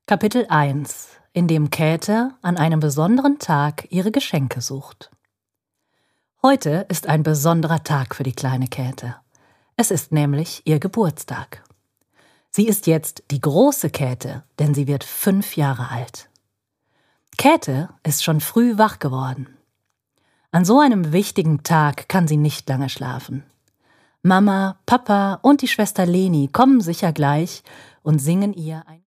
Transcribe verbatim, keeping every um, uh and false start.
Kapitel eins, in dem Käthe an einem besonderen Tag ihre Geschenke sucht. Heute ist ein besonderer Tag für die kleine Käthe. Es ist nämlich ihr Geburtstag. Sie ist jetzt die große Käthe, denn sie wird fünf Jahre alt. Käthe ist schon früh wach geworden. An so einem wichtigen Tag kann sie nicht lange schlafen. Mama, Papa und die Schwester Leni kommen sicher gleich und singen ihr ein